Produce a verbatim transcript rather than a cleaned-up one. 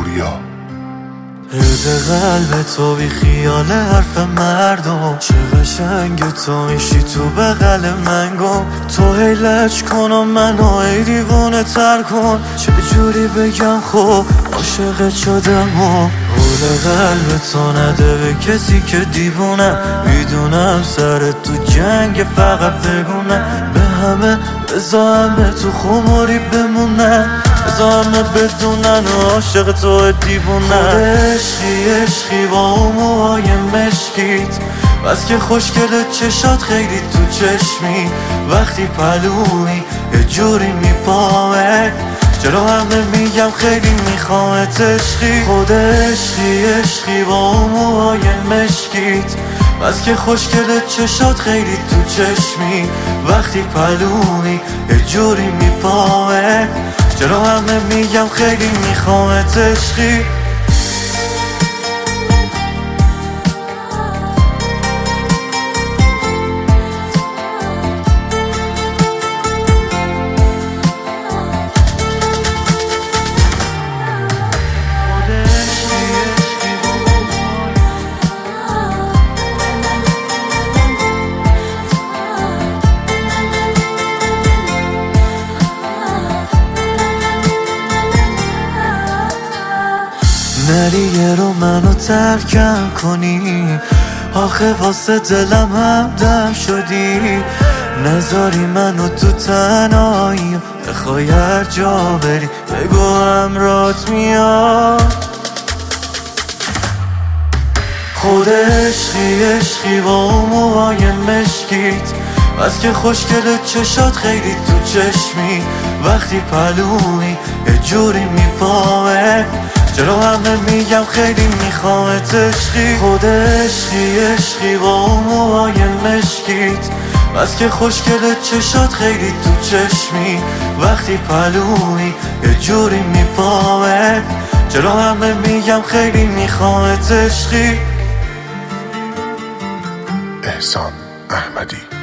پوریا. رد قلب تو بی خیال حرف مردم، چه قشنگ تو میشی تو بغل من گم. تو هی لج کن و منو ای دیوونه تر کن، چه جوری بگم خب عاشقت شدم و حول قلب تو نده به کسی که دیوونه. میدونم سر تو جنگ فقط بگونه، به همه بذار همه تو خماری بمونه، بذار همه بدونن و عاشق تو دیوونه. عشقی عشقی با اون موهای مشکیت، بس که خوشگل چشات خیلی تو چشمی، وقتی پلوی یه جوری میپامه، جلو همه میگم خیلی میخوامت عشقی. خود عشقی عشقی با اون موهای مشکیت، بس که خوشگل چشات خیلی تو چشمی، وقتی پلوی یه جوری میپامه، جلو همه میگم خیلی میخوامت عشقی. نری رو منو ترکم کنی، آخه واسه دلم همدم شدی، نذاری منو تو تنهایی، بخوای هر جا بری بگو همراهت میاد. خود عشقی عشقی با اون موهای مشکیت، بس که خوشگل چشات خیلی تو چشمی، وقتی پلوی یه جوری میپامه، جلو همه میگم خیلی میخوامت عشقی. خود عشقی عشقی با اون موهای مشکیت، بس که خوشگل چشات خیلی تو چشمی، وقتی پلوی یه جوری میپامه، جلو همه میگم خیلی میخوامت عشقی. احسان احمدی.